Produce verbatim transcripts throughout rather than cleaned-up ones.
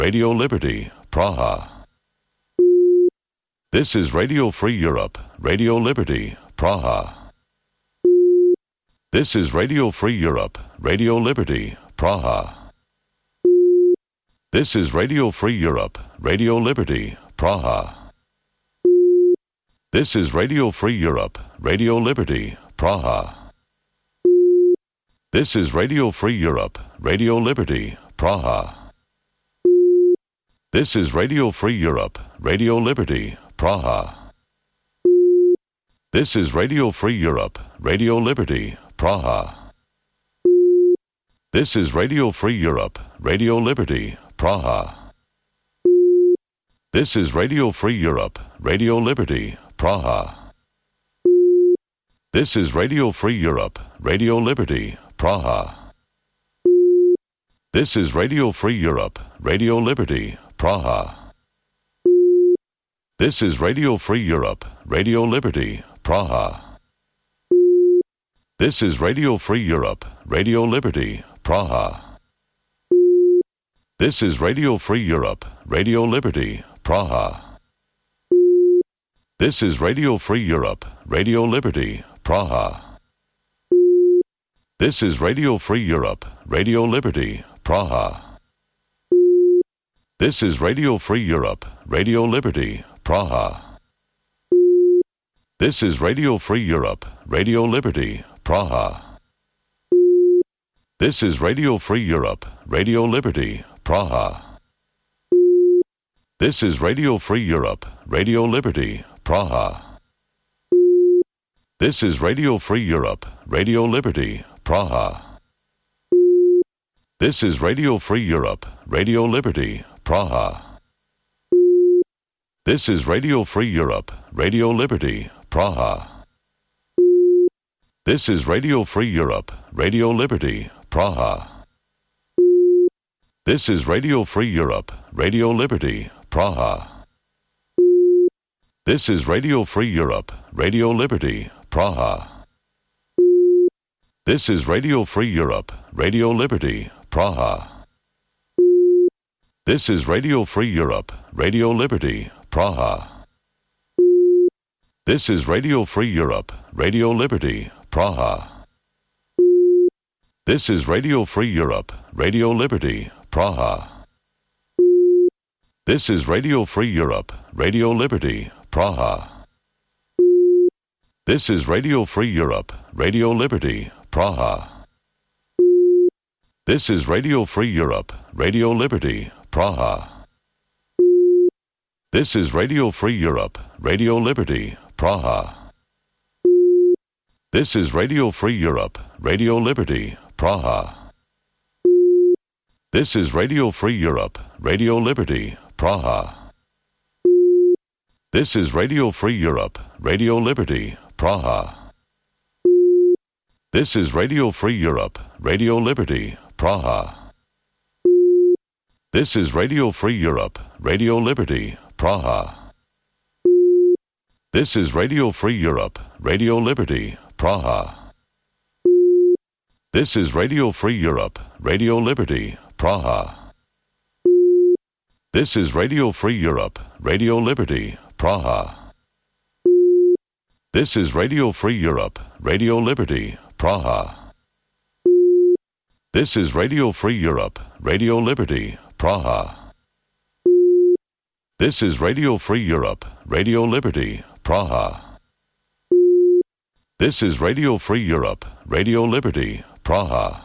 Radio Liberty, Praha. This is Radio Free Europe, Radio Liberty, Praha. This is Radio Free Europe, Radio Liberty, Praha. This is Radio Free Europe, Radio Liberty, Praha. This is Radio Free Europe, Radio Liberty, Praha. This is Radio Free Europe, Radio Liberty, Praha. This is Radio Free Europe, Radio Liberty, Praha. This is Radio Free Europe, Radio Liberty, Praha. This is Radio Free Europe, Radio Liberty, Praha. This is Radio Free Europe, Radio Liberty, Praha. This is Radio Free Europe, Radio Liberty, Praha. This is Radio Free Europe, Radio Liberty, Praha. This is Radio Free Europe, Radio Liberty, Praha. This is Radio Free Europe, Radio Liberty, Praha. This is Radio Free Europe, Radio Liberty, Praha. This is Radio Free Europe, Radio Liberty, Praha. This is Radio Free Europe, Radio Liberty, Praha. This is Radio Free Europe, Radio Liberty, Praha. This is Radio Free Europe, Radio Liberty, Praha. This is Radio Free Europe, Radio Liberty, Praha. This is Radio Free Europe, Radio Liberty, Praha. This is Radio Free Europe, Radio Liberty, Praha. This is Radio Free Europe, Radio Liberty, Praha. This is Radio Free Europe, Radio Liberty, Praha. This is Radio Free Europe, Radio Liberty, Praha. This is Radio Free Europe, Radio Liberty, Praha. This is Radio Free Europe, Radio Liberty, Praha. This is Radio Free Europe, Radio Liberty, Praha. This is Radio Free Europe, Radio Liberty, Praha. This is Radio Free Europe, Radio Liberty, Praha. This is Radio Free Europe, Radio Liberty, Praha. This is Radio Free Europe, Radio Liberty, Praha. This is Radio Free Europe, Radio Liberty, Praha. This is Radio Free Europe, Radio Liberty, Praha. This is Radio Free Europe, Radio Liberty, Praha. This is Radio Free Europe, Radio Liberty, Praha. This is Radio Free Europe, Radio Liberty, Praha. This is Radio Free Europe, Radio Liberty, Praha. This is Radio Free Europe, Radio Liberty, Praha. This is Radio Free Europe, Radio Liberty, Praha. This is Radio Free Europe, Radio Liberty, Praha. This is Radio Free Europe, Radio Liberty, Praha. This is Radio Free Europe, Radio Liberty, Praha. This is Radio Free Europe, Radio Liberty, Praha. This is Radio Free Europe, Radio Liberty, Praha. This is Radio Free Europe, Radio Liberty, Praha. This is Radio Free Europe, Radio Liberty, Praha.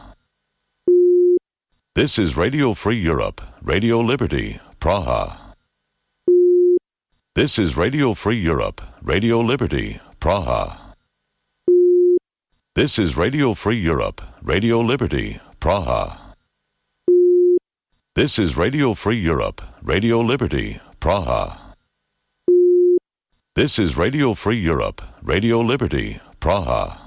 This is Radio Free Europe, Radio Liberty, Praha. This is Radio Free Europe, Radio Liberty, Praha. This is Radio Free Europe, Radio Liberty, Praha. This is Radio Free Europe, Radio Liberty, Praha. This is Radio Free Europe, Radio Liberty, Praha.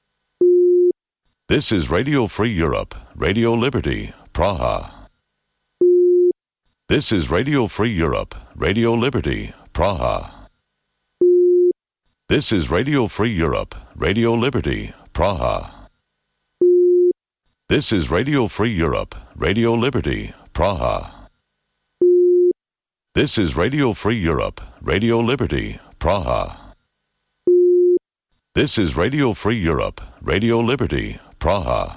This is Radio Free Europe, Radio Liberty, Praha. This is Radio Free Europe, Radio Liberty, Praha. This is Radio Free Europe, Radio Liberty, Praha. This is Radio Free Europe, Radio Liberty, Praha. This is Radio Free Europe, Radio Liberty, Praha. This is Radio Free Europe, Radio Liberty, Praha.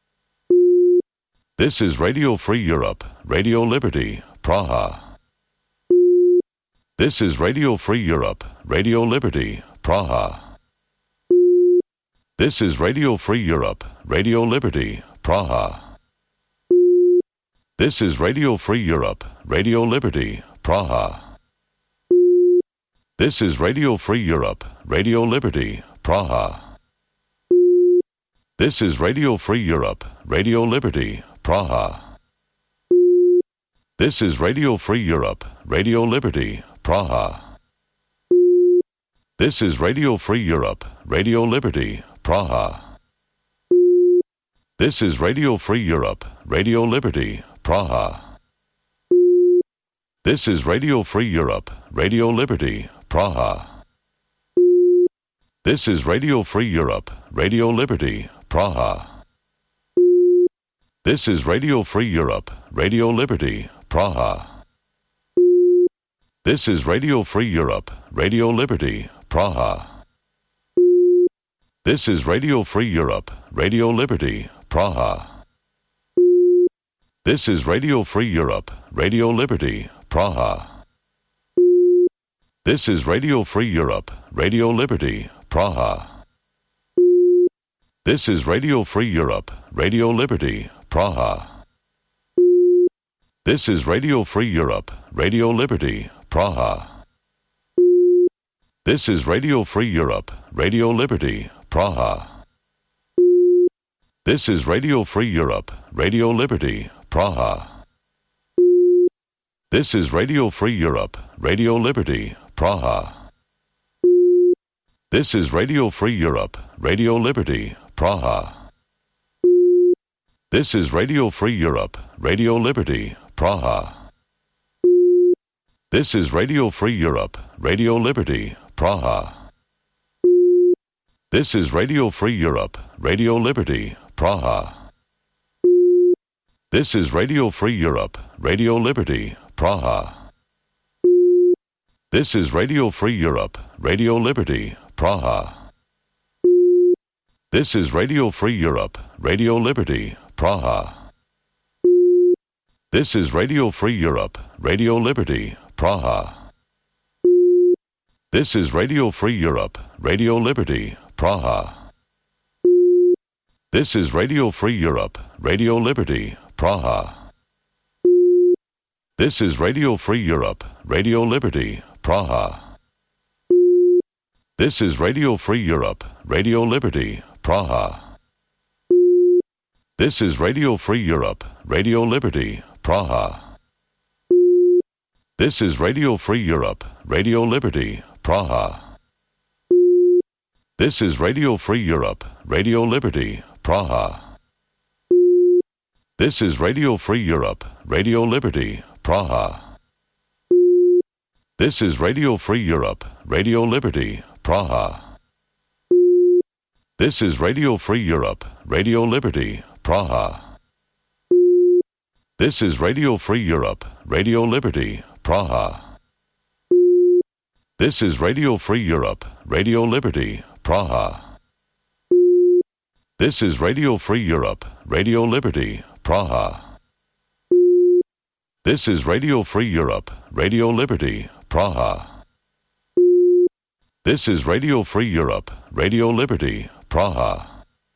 This is Radio Free Europe, Radio Liberty, Praha. This is Radio Free Europe, Radio Liberty, Praha. This is Radio Free Europe, Radio Liberty, Praha. This is Radio Free Europe, Radio Liberty, Praha. This is Radio Free Europe, Radio Liberty, Praha. This is Radio Free Europe, Radio Liberty, Praha. This is Radio Free Europe, Radio Liberty, Praha. This is Radio Free Europe, Radio Liberty, Praha. This is Radio Free Europe, Radio Liberty, Praha. This is Radio Free Europe, Radio Liberty, Praha. This is Radio Free Europe, Radio Liberty, Praha. This is Radio Free Europe, Radio Liberty, Praha. This is Radio Free Europe, Radio Liberty, Praha. This is Radio Free Europe, Radio Liberty, Praha. This is Radio Free Europe, Radio Liberty, Praha. This is Radio Free Europe, Radio Liberty, Praha. This is Radio Free Europe, Radio Liberty, Praha. This is Radio Free Europe, Radio Liberty, Praha. This is Radio Free Europe, Radio Liberty, Praha. This is Radio Free Europe, Radio Liberty, Praha. This is Radio Free Europe, Radio Liberty, Praha. This is Radio Free Europe, Radio Liberty, Praha. This is Radio Free Europe, Radio Liberty, Praha. This is Radio Free Europe, Radio Liberty, Praha. This is Radio Free Europe, Radio Liberty, Praha. This is Radio Free Europe, Radio Liberty, Praha. This is Radio Free Europe, Radio Liberty, Praha. This is Radio Free Europe, Radio Liberty, Praha. This is Radio Free Europe, Radio Liberty, Praha. This is Radio Free Europe, Radio Liberty, Praha. This is Radio Free Europe, Radio Liberty, Praha. This is Radio Free Europe, Radio Liberty, Praha. This is Radio Free Europe, Radio Liberty, Praha. This is Radio Free Europe, Radio Liberty, Praha. This is Radio Free Europe, Radio Liberty, Praha. This is Radio Free Europe, Radio Liberty, Praha. This is Radio Free Europe, Radio Liberty, Praha. This is Radio Free Europe, Radio Liberty, Praha. This is Radio Free Europe, Radio Liberty, Praha. This is Radio Free Europe, Radio Liberty, Praha. This is Radio Free Europe, Radio Liberty, Praha. This is Radio Free Europe, Radio Liberty, Praha. This is Radio Free Europe, Radio Liberty, Praha. This is Radio Free Europe, Radio Liberty, Praha.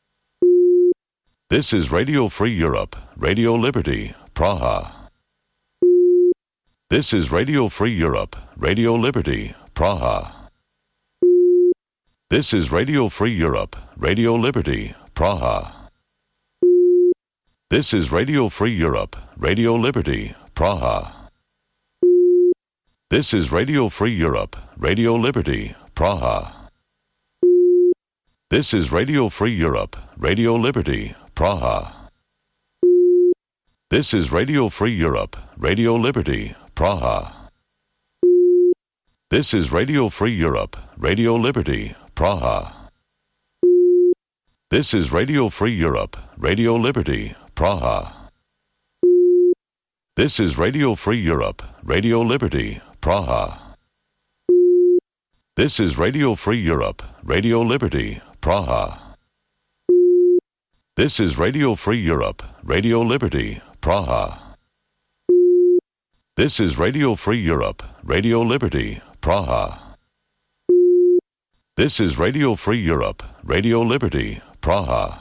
This is Radio Free Europe, Radio Liberty, Praha. This is Radio Free Europe, Radio Liberty, Praha. This is Radio Free Europe, Radio Liberty, Praha. This is Radio Free Europe, Radio Liberty, Praha. This is Radio Free Europe, Radio Liberty, Praha. This is Radio Free Europe, Radio Liberty, Praha. This is Radio Free Europe, Radio Liberty, Praha. This is Radio Free Europe, Radio Liberty, Praha. This is Radio Free Europe, Radio Liberty, Praha. This is Radio Free Europe, Radio Liberty, Praha. This is Radio Free Europe, Radio Liberty, Praha. This is Radio Free Europe, Radio Liberty, Praha. This is Radio Free Europe, Radio Liberty, Praha. This is Radio Free Europe, Radio Liberty, Praha.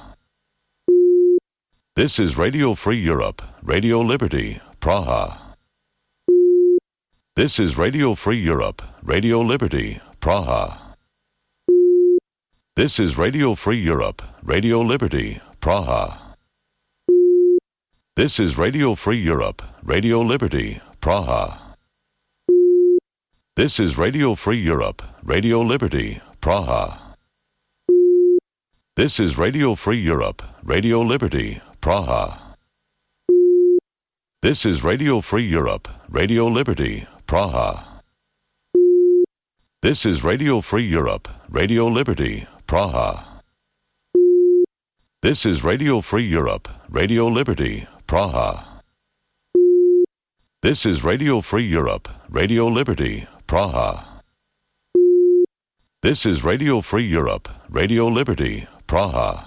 This is Radio Free Europe, Radio Liberty, Praha. This is Radio Free Europe, Radio Liberty, Praha. This is Radio Free Europe, Radio Liberty, Praha. This is Radio Free Europe, Radio Liberty, Praha. This is Radio Free Europe, Radio Liberty, Praha. This is Radio Free Europe, Radio Liberty, Praha. This is Radio Free Europe, Radio Liberty, Praha. This is Radio Free Europe, Radio Liberty, Praha. This is Radio Free Europe, Radio Liberty, Praha. This is Radio Free Europe, Radio Liberty, Praha. This is Radio Free Europe, Radio Liberty, Praha.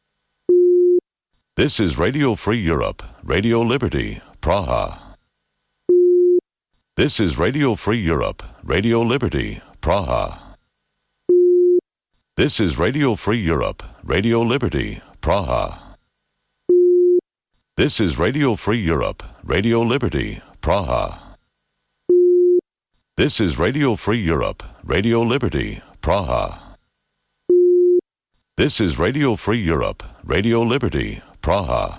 This is Radio Free Europe, Radio Liberty, Praha. This is Radio Free Europe, Radio Liberty, Praha. This is Radio Free Europe, Radio Liberty, Praha. This is Radio Free Europe, Radio Liberty, Praha. This is Radio Free Europe, Radio Liberty, Praha. This is Radio Free Europe, Radio Liberty, Praha.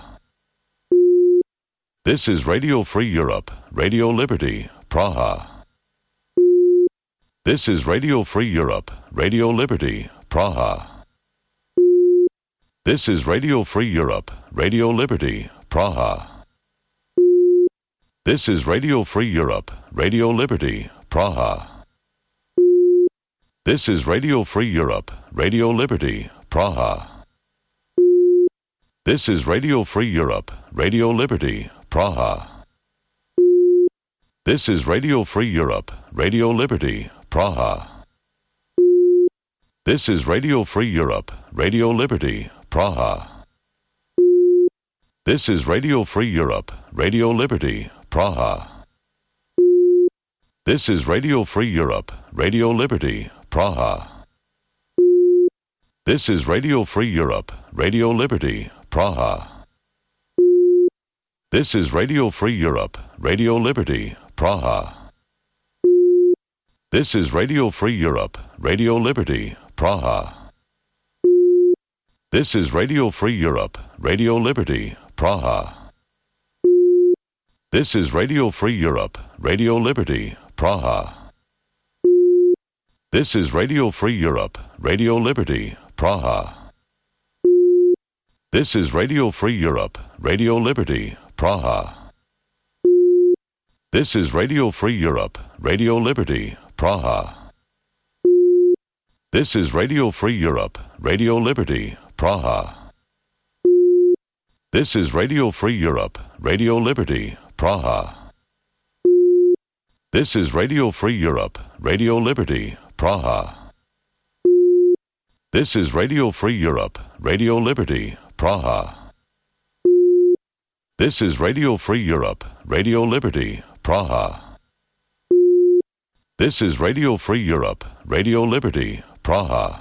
This is Radio Free Europe, Radio Liberty, Praha. This is Radio Free Europe, Radio Liberty, Praha. This is Radio Free Europe, Radio Liberty, Praha. This is Radio Free Europe, Radio Liberty, Praha. This is Radio Free Europe, Radio Liberty, Praha. This is Radio Free Europe, Radio Liberty, Praha. This is Radio Free Europe, Radio Liberty, Praha. This is Radio Free Europe, Radio Liberty, Praha. This is Radio Free Europe, Radio Liberty, Praha. This is Radio Free Europe, Radio Liberty, Praha. This is Radio Free Europe, Radio Liberty, Praha. This is Radio Free Europe, Radio Liberty, Praha. This is Radio Free Europe, Radio Liberty, Praha. This is Radio Free Europe, Radio Liberty, Praha. This is Radio Free Europe, Radio Liberty, Praha. This is Radio Free Europe, Radio Liberty, Praha. This is Radio Free Europe, Radio Liberty, Praha. This is Radio Free Europe, Radio Liberty, Praha. This is Radio Free Europe, Radio Liberty, Praha. This is Radio Free Europe, Radio Liberty, Praha. This is Radio Free Europe, Radio Liberty, Praha. This is Radio Free Europe, Radio Liberty, Praha. This is Radio Free Europe, Radio Liberty, Praha. This is Radio Free Europe, Radio Liberty, Praha.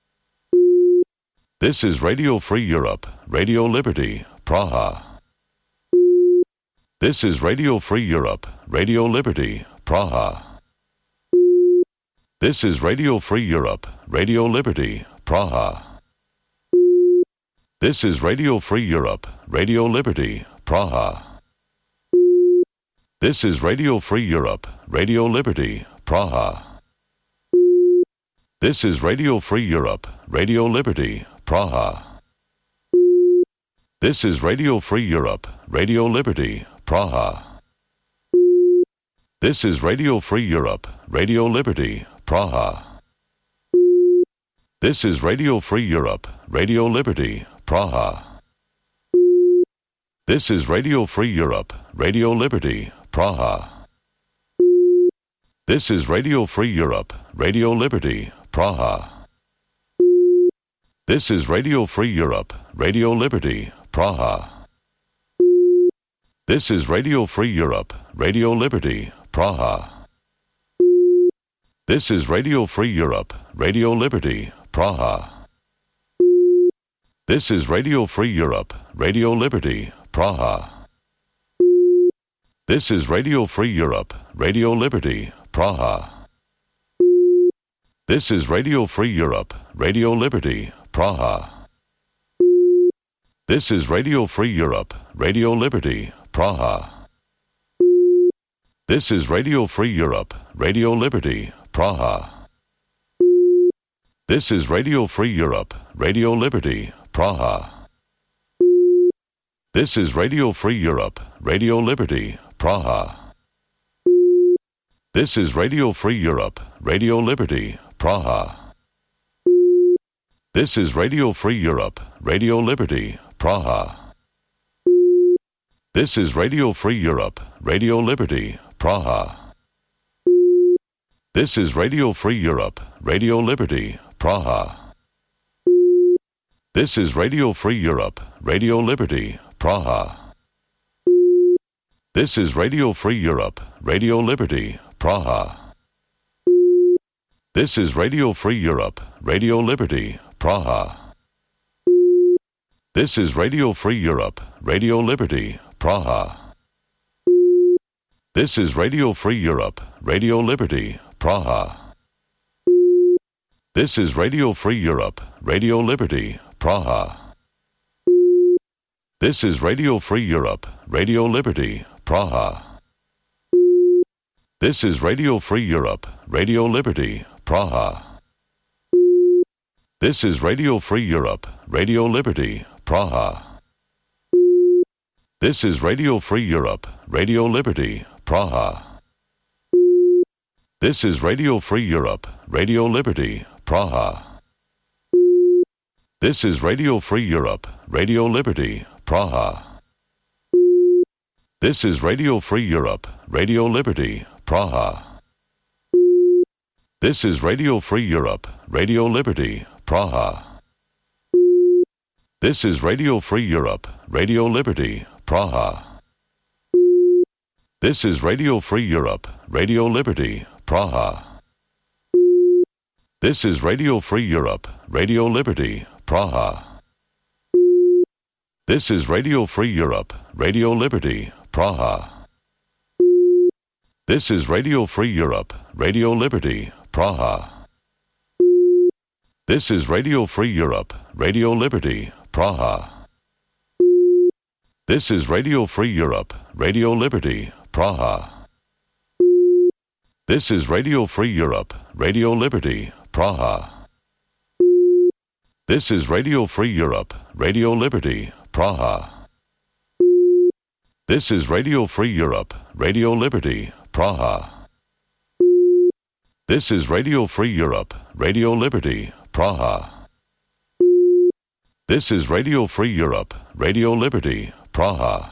This is Radio Free Europe, Radio Liberty, Praha. This is Radio Free Europe, Radio Liberty, Praha. This is Radio Free Europe, Radio Liberty, Praha. This is Radio Free Europe, Radio Liberty, Praha. This is Radio Free Europe, Radio Liberty, Praha. This is Radio Free Europe, Radio Liberty, Praha. This is Radio Free Europe, Radio Liberty, Praha. This is Radio Free Europe, Radio Liberty, Praha. This is Radio Free Europe, Radio Liberty, Praha. This is Radio Free Europe, Radio Liberty, Praha. This is Radio Free Europe, Radio Liberty, Praha. This is Radio Free Europe, Radio Liberty, Praha. This is Radio Free Europe, Radio Liberty, Praha. This is Radio Free Europe, Radio Liberty, Praha. This is Radio Free Europe, Radio Liberty, Praha. This is Radio Free Europe, Radio Liberty, Praha. This is Radio Free Europe, Radio Liberty, Praha. This is Radio Free Europe, Radio Liberty, Praha. This is Radio Free Europe, Radio Liberty, Praha. This is Radio Free Europe, Radio Liberty, Praha. This is Radio Free Europe, Radio Liberty, Praha. This is Radio Free Europe, Radio Liberty, Praha. This is Radio Free Europe, Radio Liberty, Praha. This is Radio Free Europe, Radio Liberty, Praha. This is Radio Free Europe, Radio Liberty, Praha. This is Radio Free Europe, Radio Liberty, Praha. This is Radio Free Europe, Radio Liberty, Praha. This is Radio Free Europe, Radio Liberty, Praha. This is Radio Free Europe, Radio Liberty, Praha. This is Radio Free Europe, Radio Liberty, Praha. This is Radio Free Europe, Radio Liberty, Praha. This is Radio Free Europe, Radio Liberty, Praha. This is Radio Free Europe, Radio Liberty, Praha. This is Radio Free Europe, Radio Liberty, Praha. This is Radio Free Europe, Radio Liberty, Praha. This is Radio Free Europe, Radio Liberty, Praha. This is Radio Free Europe, Radio Liberty, Praha. This is Radio Free Europe, Radio Liberty, Praha. This is Radio Free Europe, Radio Liberty, Praha. This is Radio Free Europe, Radio Liberty, Praha. This is Radio Free Europe, Radio Liberty, Praha. This is Radio Free Europe, Radio Liberty, Praha. This is Radio Free Europe, Radio Liberty, Praha. This is Radio Free Europe, Radio Liberty, Praha. This is Radio Free Europe, Radio Liberty, Praha. This is Radio Free Europe, Radio Liberty, Praha. This is Radio Free Europe, Radio Liberty, Praha. This is Radio Free Europe, Radio Liberty, Praha. This is Radio Free Europe, Radio Liberty, Praha. This is Radio Free Europe, Radio Liberty, Praha. This is Radio Free Europe, Radio Liberty, Praha.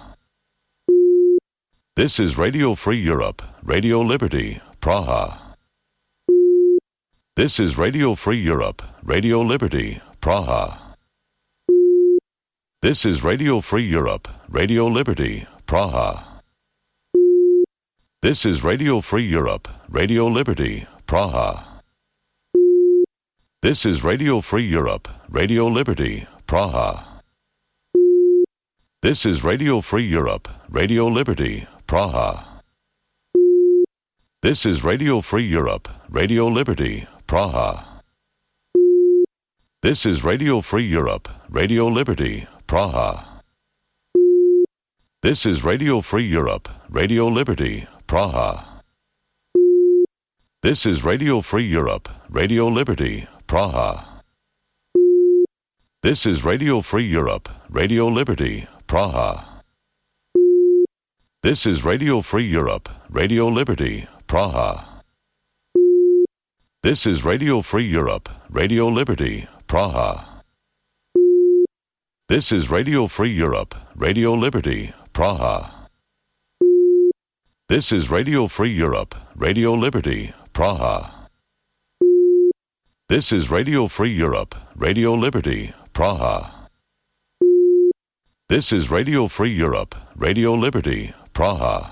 This is Radio Free Europe, Radio Liberty, Praha. This is Radio Free Europe, Radio Liberty, Praha. This is Radio Free Europe, Radio Liberty, Praha. This is Radio Free Europe, Radio Liberty, Praha. This is Radio Free Europe, Radio Liberty, Praha. This is Radio Free Europe, Radio Liberty, Praha. This is Radio Free Europe, Radio Liberty, Praha. This is Radio Free Europe, Radio Liberty, Praha. This is Radio Free Europe, Radio Liberty, Praha. This is Radio Free Europe, Radio Liberty, Praha. This is Radio Free Europe, Radio Liberty, Praha. This is Radio Free Europe, Radio Liberty, Praha. This is Radio Free Europe, Radio Liberty, Praha. This is Radio Free Europe, Radio Liberty, Praha. This is Radio Free Europe, Radio Liberty, Praha. This is Radio Free Europe, Radio Liberty, Praha. This is Radio Free Europe, Radio Liberty, Praha.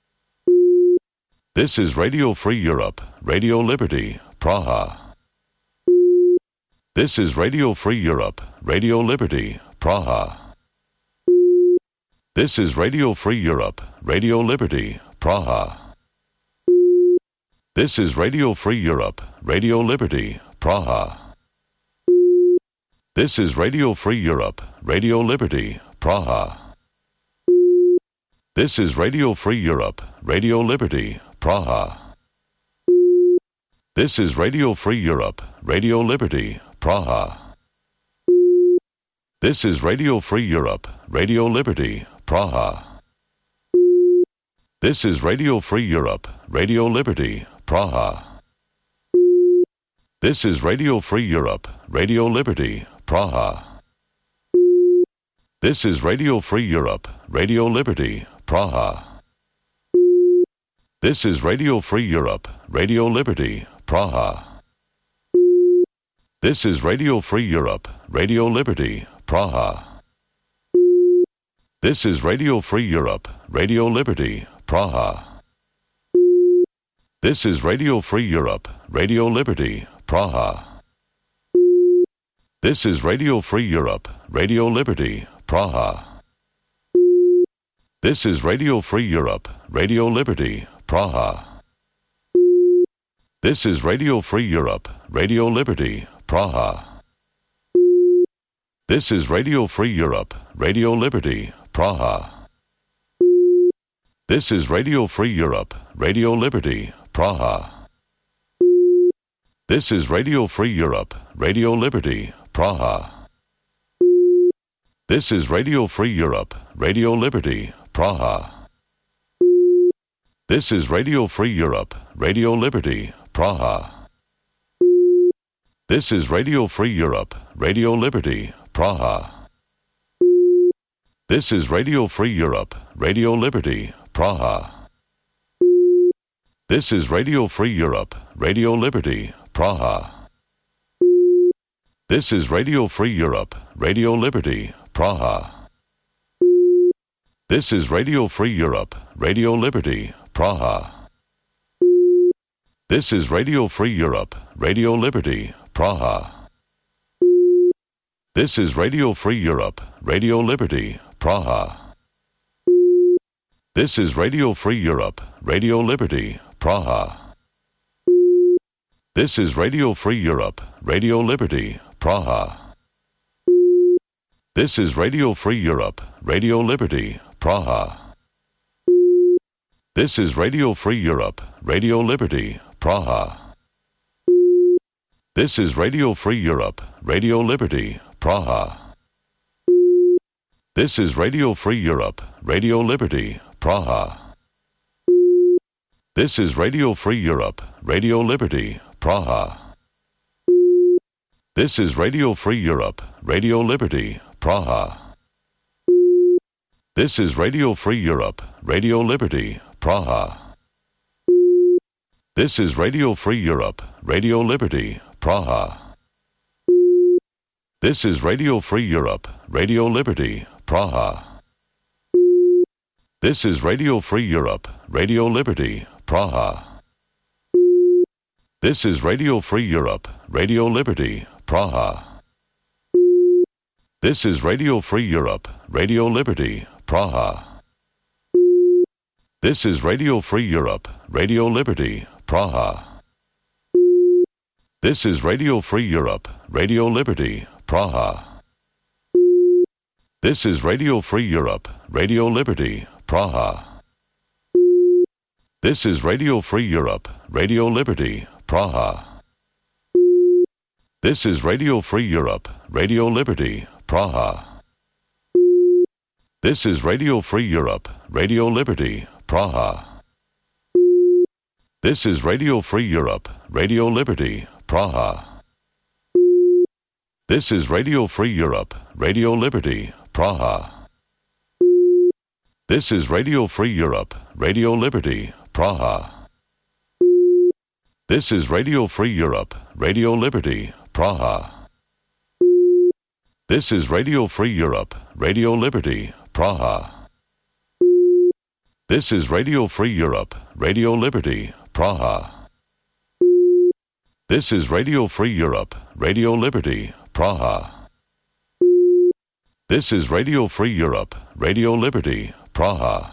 This is Radio Free Europe, Radio Liberty, Praha. This is Radio Free Europe, Radio Liberty, Praha. This is Radio Free Europe, Radio Liberty, Praha. This is Radio Free Europe, Radio Liberty, Praha. This is Radio Free Europe, Radio Liberty, Praha. This is Radio Free Europe, Radio Liberty, Praha. This is Radio Free Europe, Radio Liberty, Praha. This is Radio Free Europe, Radio Liberty, Praha. This is Radio Free Europe, Radio Liberty, Praha. This is Radio Free Europe, Radio Liberty, Praha. This is Radio Free Europe, Radio Liberty, Praha. This is Radio Free Europe, Radio Liberty, Praha. This is Radio Free Europe, Radio Liberty, Praha. This is Radio Free Europe, Radio Liberty, Praha. This is Radio Free Europe, Radio Liberty, Praha. This is Radio Free Europe, Radio Liberty, Praha. This is Radio Free Europe, Radio Liberty, Praha. This is Radio Free Europe, Radio Liberty, Praha. This is Radio Free Europe, Radio Liberty, Praha. This is Radio Free Europe, Radio Liberty, Praha. This is Radio Free Europe, Radio Liberty, Praha. This is Radio Free Europe, Radio Liberty, Praha. This is Radio Free Europe, Radio Liberty, Praha. This is Radio Free Europe, Radio Liberty, Praha. This is Radio Free Europe, Radio Liberty, Praha. This is Radio Free Europe, Radio Liberty, Praha. This is Radio Free Europe, Radio Liberty, Praha. This is Radio Free Europe, Radio Liberty, Praha. This is Radio Free Europe, Radio Liberty, Praha. This is Radio Free Europe, Radio Liberty, Praha. This is Radio Free Europe, Radio Liberty, Praha. This is Radio Free Europe, Radio Liberty, Praha. This is Radio Free Europe, Radio Liberty, Praha. This is Radio Free Europe, Radio Liberty, Praha. This is Radio Free Europe, Radio Liberty, Praha. This is Radio Free Europe, Radio Liberty, Praha. This is Radio Free Europe, Radio Liberty, Praha. This is Radio Free Europe, Radio Liberty, Praha. This is Radio Free Europe, Radio Liberty, Praha. This is Radio Free Europe, Radio Liberty, Praha. This is Radio Free Europe, Radio Liberty, Praha. This is Radio Free Europe, Radio Liberty, Praha. This is Radio Free Europe, Radio Liberty, Praha. This is Radio Free Europe, Radio Liberty, Praha. This is Radio Free Europe, Radio Liberty, Praha. This is Radio Free Europe, Radio Liberty, Praha. This is Radio Free Europe, Radio Liberty, Praha. This is Radio Free Europe, Radio Liberty, Praha. This is Radio Free Europe, Radio Liberty, Praha. This is Radio Free Europe, Radio Liberty, Praha. This is Radio Free Europe, Radio Liberty, Praha. This is Radio Free Europe, Radio Liberty, Praha. This is Radio Free Europe, Radio Liberty, Praha. This is Radio Free Europe, Radio Liberty, Praha. This is Radio Free Europe, Radio Liberty, Praha. This is Radio Free Europe, Radio Liberty, Praha. This is Radio Free Europe, Radio Liberty, Praha. This is Radio Free Europe, Radio Liberty, Praha.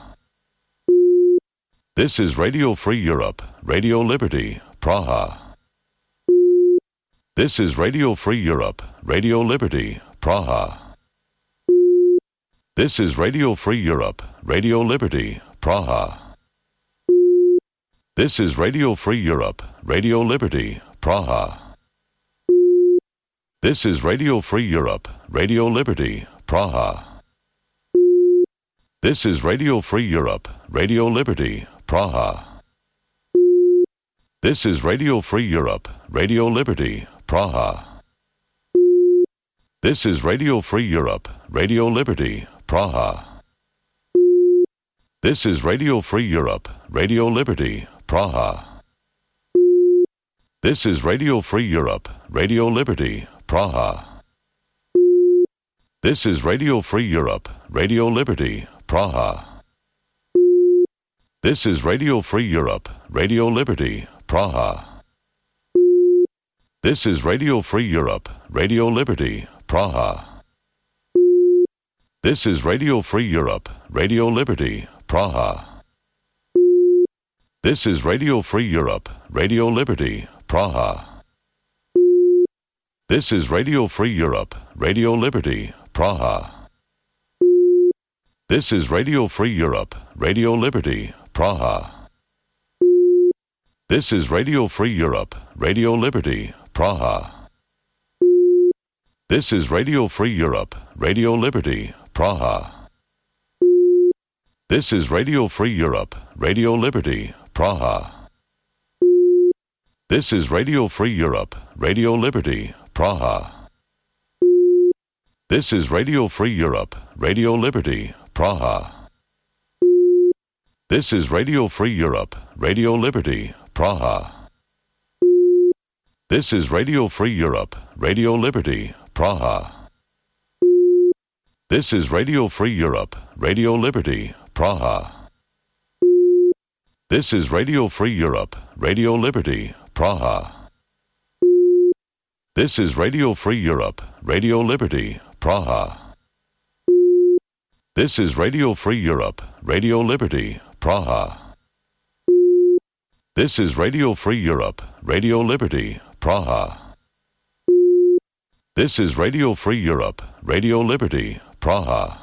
This is Radio Free Europe, Radio Liberty, Praha. This is Radio Free Europe, Radio Liberty, Praha. This is Radio Free Europe, Radio Liberty, Praha. This is Radio Free Europe, Radio Liberty, Praha. This is Radio Free Europe, Radio Liberty, Praha. This is Radio Free Europe, Radio Liberty, Praha. This is Radio Free Europe, Radio Liberty, Praha. This is Radio Free Europe, Radio Liberty, Praha. This is Radio Free Europe, Radio Liberty, Praha. This is Radio Free Europe, Radio Liberty, Praha. This is Radio Free Europe, Radio Liberty, Praha. This is Radio Free Europe, Radio Liberty, Praha. This is Radio Free Europe, Radio Liberty, Praha. This is Radio Free Europe, Radio Liberty, Praha. This is Radio Free Europe, Radio Liberty, Praha. This is Radio Free Europe, Radio Liberty, Praha. This is Radio Free Europe, Radio Liberty, Praha. This is Radio Free Europe, Radio Liberty, Praha. This is Radio Free Europe, Radio Liberty, Praha. This is Radio Free Europe, Radio Liberty, Praha. This is Radio Free Europe, Radio Liberty, Praha. This is Radio Free Europe, Radio Liberty, Praha. This is Radio Free Europe, Radio Liberty, Praha. This is Radio Free Europe, Radio Liberty, Praha. This is Radio Free Europe, Radio Liberty, Praha. This is Radio Free Europe, Radio Liberty, Praha. This is Radio Free Europe, Radio Liberty, Praha. This is Radio Free Europe, Radio Liberty, Praha. This is Radio Free Europe, Radio Liberty, Praha. This is Radio Free Europe, Radio Liberty, Praha.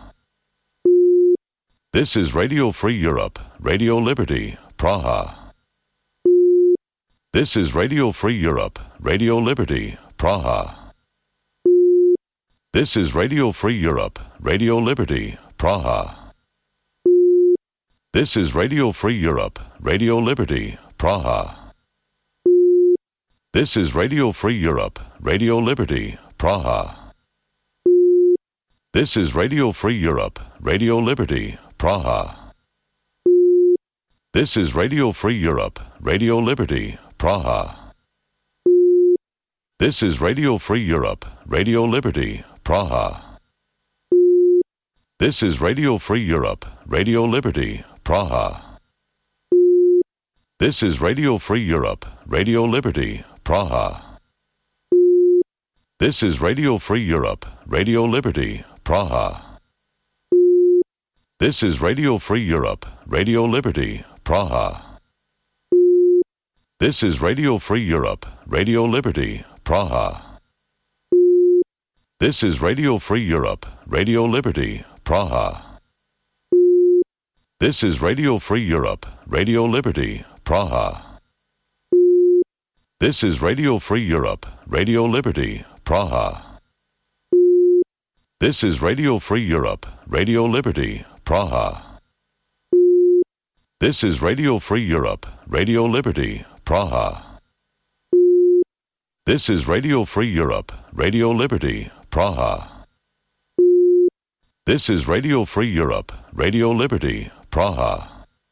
This is Radio Free Europe, Radio Liberty, Praha. This is Radio Free Europe, Radio Liberty, Praha. This is Radio Free Europe, Radio Liberty, Praha. This is Radio Free Europe, Radio Liberty, Praha. This is Radio Free Europe, Radio Liberty, Praha. This is Radio Free Europe, Radio Liberty, Praha. This is Radio Free Europe, Radio Liberty, Praha. This is Radio Free Europe, Radio Liberty, Praha. This is Radio Free Europe, Radio Liberty, Praha. This is Radio Free Europe, Radio Liberty, Praha. This is Radio Free Europe, Radio Liberty, Praha. This is Radio Free Europe, Radio Liberty, Praha. This is Radio Free Europe, Radio Liberty, Praha. This is Radio Free Europe, Radio Liberty, Praha. This is Radio Free Europe, Radio Liberty, Praha. This is Radio Free Europe, Radio Liberty, Praha. This is Radio Free Europe, Radio Liberty, Praha. This is Radio Free Europe, Radio Liberty, Praha. This is Radio Free Europe, Radio Liberty, Praha. This is Radio Free Europe, Radio Liberty, Praha.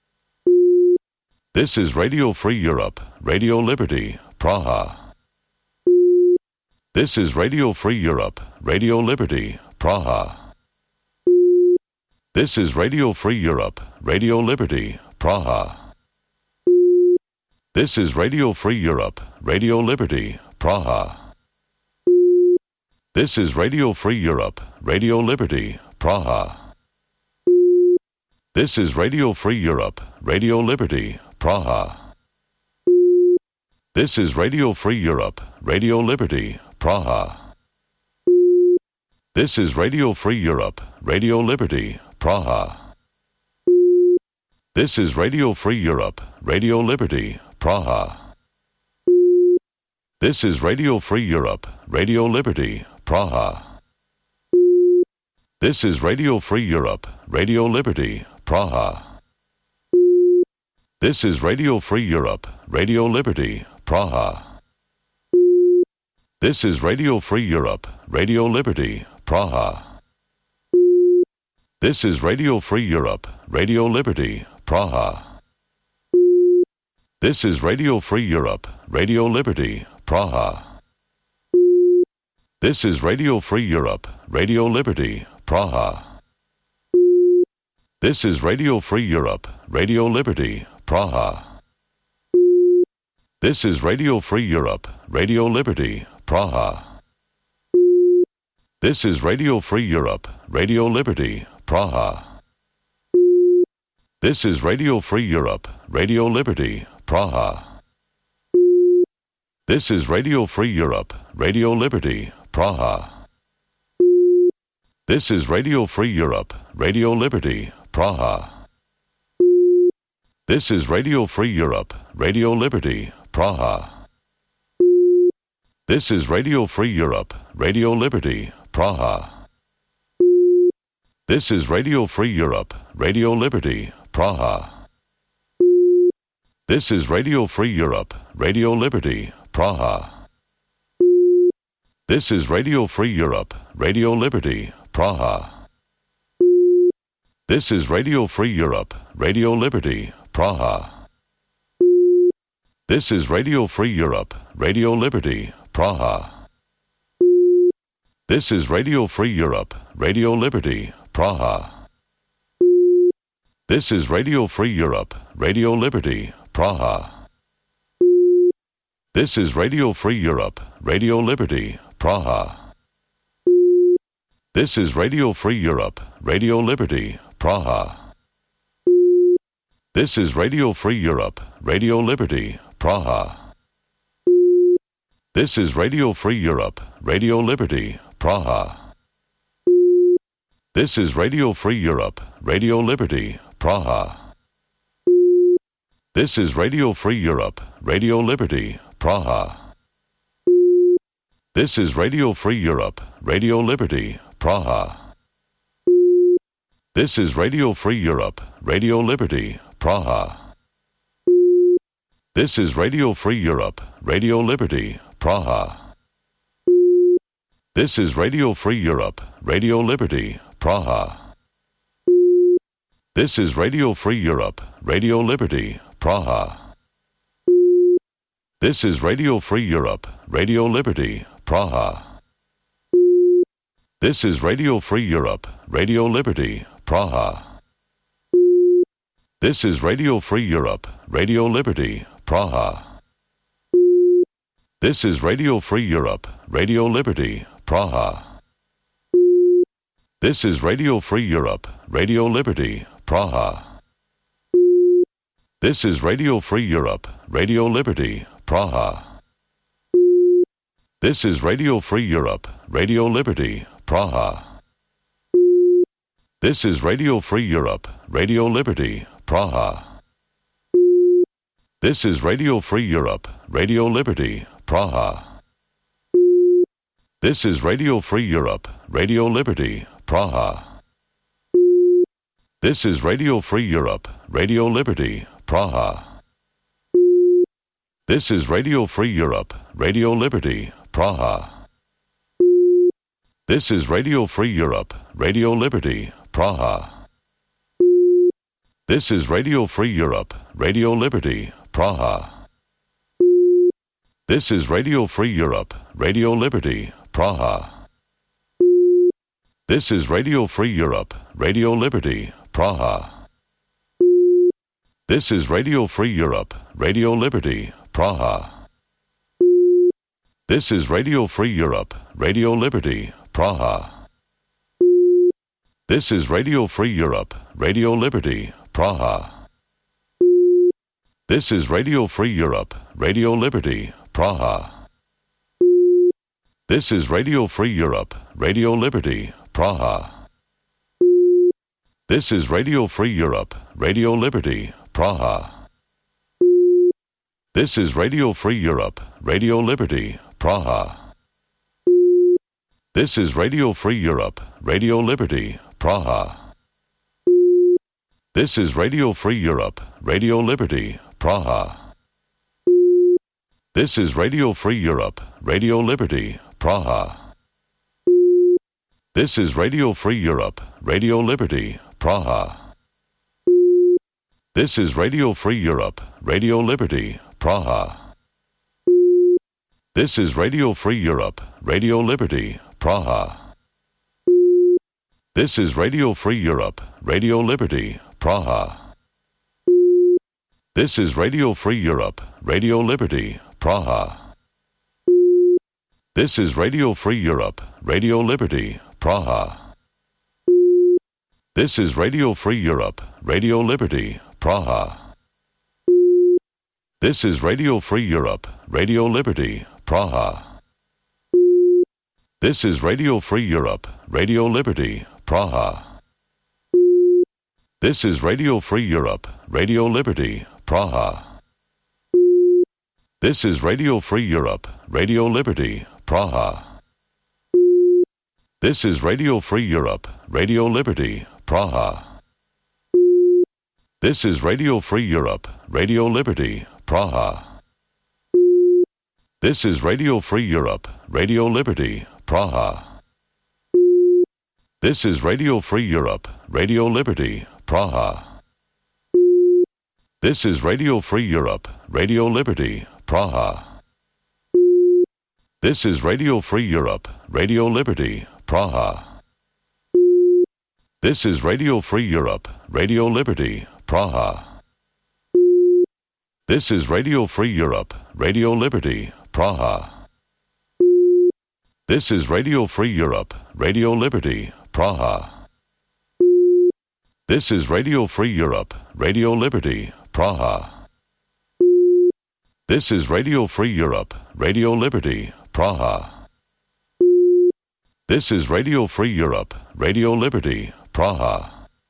This is Radio Free Europe, Radio Liberty, Praha. This is Radio Free Europe, Radio Liberty, Praha. This is Radio Free Europe, Radio Liberty, Praha. This is Radio Free Europe, Radio Liberty, Praha. This is Radio Free Europe, Radio Liberty, Praha. This is Radio Free Europe, Radio Liberty, Praha. This is Radio Free Europe, Radio Liberty, Praha. This is Radio Free Europe, Radio Liberty, Praha. This is Radio Free Europe, Radio Liberty, Praha. This is Radio Free Europe, Radio Liberty, Praha. This is Radio Free Europe, Radio Liberty, Praha. This is Radio Free Europe, Radio Liberty, Praha. This is Radio Free Europe, Radio Liberty, Praha. This is Radio Free Europe, Radio Liberty, Praha. This is Radio Free Europe, Radio Liberty, Praha. This is Radio Free Europe, Radio Liberty, Praha. This is Radio Free Europe, Radio Liberty, Praha. This is Radio Free Europe, Radio Liberty, Praha. This is Radio Free Europe, Radio Liberty, Praha. This is Radio Free Europe, Radio Liberty, Praha. This is Radio Free Europe, Radio Liberty, Praha. This is Radio Free Europe, Radio Liberty, Praha. This is Radio Free Europe, Radio Liberty, Praha. This is Radio Free Europe, Radio Liberty, Praha. This is Radio Free Europe, Radio Liberty, Praha. This is Radio Free Europe, Radio Liberty, Praha. This is Radio Free Europe, Radio Liberty, Praha. This is Radio Free Europe, Radio Liberty, Praha. This is Radio Free Europe, Radio Liberty, Praha. This is Radio Free Europe, Radio Liberty, Praha. This is Radio Free Europe, Radio Liberty, Praha. This is Radio Free Europe, Radio Liberty, Praha. This is Radio Free Europe, Radio Liberty, Praha. This is Radio Free Europe, Radio Liberty, Praha. This is Radio Free Europe, Radio Liberty, Praha. This is Radio Free Europe, Radio Liberty, Praha. This is Radio Free Europe, Radio Liberty, Praha. This is Radio Free Europe, Radio Liberty, Praha. This is Radio Free Europe, Radio Liberty, Praha. This is Radio Free Europe, Radio Liberty, Praha. This is Radio Free Europe, Radio Liberty, Praha. This is Radio Free Europe, Radio Liberty, Praha. This is Radio Free Europe, Radio Liberty, Praha. This is Radio Free Europe, Radio Liberty, Praha. This is Radio Free Europe, Radio Liberty, Praha. This is Radio Free Europe, Radio Liberty, Praha. This is Radio Free Europe, Radio Liberty, Praha. This is Radio Free Europe, Radio Liberty, Praha. This is Radio Free Europe, Radio Liberty, Praha. This is Radio Free Europe, Radio Liberty, Praha. This is Radio Free Europe, Radio Liberty, Praha. This is Radio Free Europe, Radio Liberty, Praha. This is Radio Free Europe, Radio Liberty, Praha. This is Radio Free Europe, Radio Liberty, Praha. This is Radio Free Europe, Radio Liberty, Praha. This is Radio Free Europe, Radio Liberty, Praha. This is Radio Free Europe, Radio Liberty, Praha. This is Radio Free Europe, Radio Liberty, Praha. This is Radio Free Europe, Radio Liberty, Praha. This is Radio Free Europe, Radio Liberty, Praha. This is Radio Free Europe, Radio Liberty, Praha. This is Radio Free Europe, Radio Liberty, Praha. This is Radio Free Europe, Radio Liberty, Praha. This is Radio Free Europe, Radio Liberty, Praha. This is Radio Free Europe, Radio Liberty, Praha. This is Radio Free Europe, Radio Liberty, Praha. This is Radio Free Europe, Radio Liberty, Praha. This is Radio Free Europe, Radio Liberty, Praha. This is Radio Free Europe, Radio Liberty, Praha. This is Radio Free Europe, Radio Liberty, Praha. This is Radio Free Europe, Radio Liberty, Praha. This is Radio Free Europe, Radio Liberty, Praha. This is Radio Free Europe, Radio Liberty, Praha. This is Radio Free Europe, Radio Liberty, Praha. This is Radio Free Europe, Radio Liberty, Praha. This is Radio Free Europe, Radio Liberty, Praha. This is Radio Free Europe, Radio Liberty, Praha. This is Radio Free Europe, Radio Liberty, Praha. This is Radio Free Europe, Radio Liberty, Praha. This is Radio Free Europe, Radio Liberty, Praha. This is Radio Free Europe, Radio Liberty, Praha. This is Radio Free Europe, Radio Liberty, Praha. This is Radio Free Europe, Radio Liberty, Praha. This is Radio Free Europe, Radio Liberty, Praha. This is Radio Free Europe, Radio Liberty, Praha. This is Radio Free Europe, Radio Liberty, Praha. This is Radio Free Europe, Radio Liberty, Praha. This is Radio Free Europe, Radio Liberty, Praha. This is Radio Free Europe, Radio Liberty, Praha. This is Radio Free Europe, Radio Liberty, Praha. This is Radio Free Europe, Radio Liberty, Praha.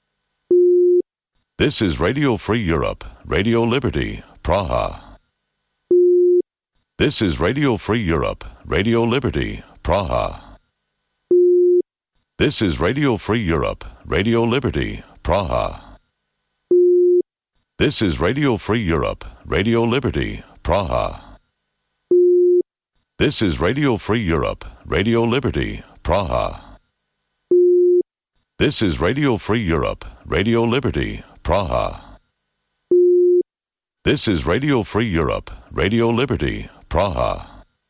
This is Radio Free Europe, Radio Liberty, Praha. This is Radio Free Europe, Radio Liberty, Praha. This is Radio Free Europe, Radio Liberty, Praha. This is Radio Free Europe, Radio Liberty, Praha. This is Radio Free Europe, Radio Liberty, Praha. This is Radio Free Europe, Radio Liberty, Praha. This is Radio Free Europe, Radio Liberty, Praha.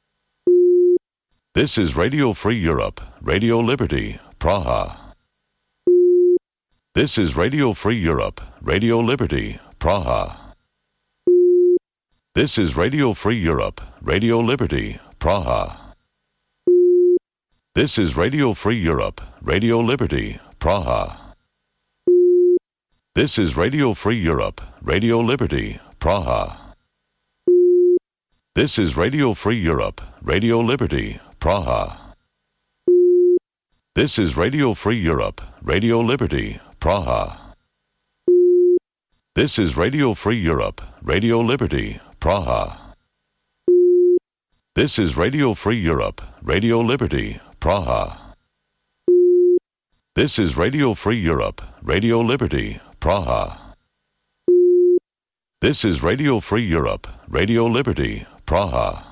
This is Radio Free Europe, Radio Liberty, Praha. This is Radio Free Europe, Radio Liberty, Praha. This is Radio Free Europe, Radio Liberty, Praha. This is Radio Free Europe, Radio Liberty, Praha. This is Radio Free Europe, Radio Liberty, Praha. This is Radio Free Europe, Radio Liberty, Praha. This is Radio Free Europe, Radio Liberty, Praha. This is Radio Free Europe, Radio Liberty, Praha. This is Radio Free Europe, Radio Liberty, Praha. This is Radio Free Europe, Radio Liberty, Praha. This is Radio Free Europe, Radio Liberty, Praha.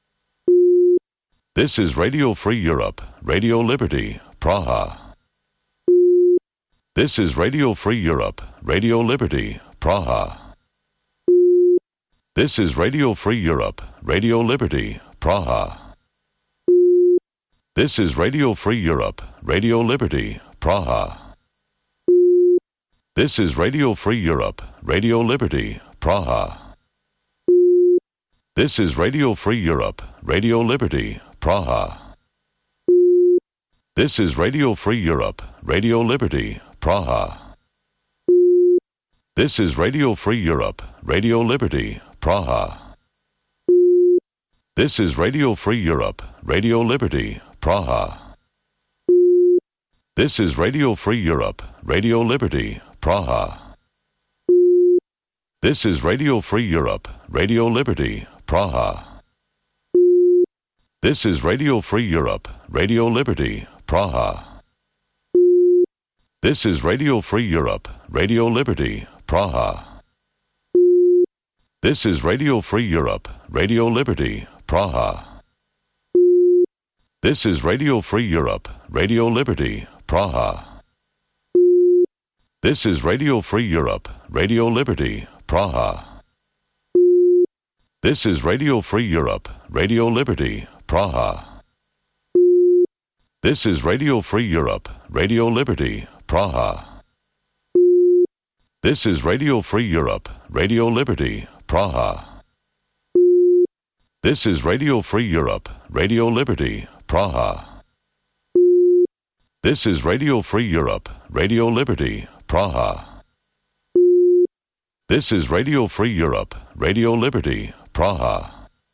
This is Radio Free Europe, Radio Liberty, Praha. This is Radio Free Europe, Radio Liberty, Praha. This is Radio Free Europe, Radio Liberty, Praha. This is Radio Free Europe, Radio Liberty, Praha. This is Radio Free Europe, Radio Liberty, Praha. This is Radio Free Europe, Radio Liberty, Praha. This is Radio Free Europe, Radio Liberty, Praha. This is Radio Free Europe, Radio Liberty, Praha. This is Radio Free Europe, Radio Liberty, Praha. This is Radio Free Europe, Radio Liberty, Praha. This is Radio Free Europe, Radio Liberty, Praha. This is Radio Free Europe, Radio Liberty, Praha. This is Radio Free Europe, Radio Liberty, Praha. This is Radio Free Europe, Radio Liberty, Praha. This is Radio Free Europe, Radio Liberty, Praha. This is Radio Free Europe, Radio Liberty, Praha. This is Radio Free Europe, Radio Liberty, Praha. This is Radio Free Europe, Radio Liberty, Praha. This is Radio Free Europe, Radio Liberty, Praha. This is Radio Free Europe, Radio Liberty, Praha. This is Radio Free Europe, Radio Liberty, Praha. This is Radio Free Europe, Radio Liberty, Praha.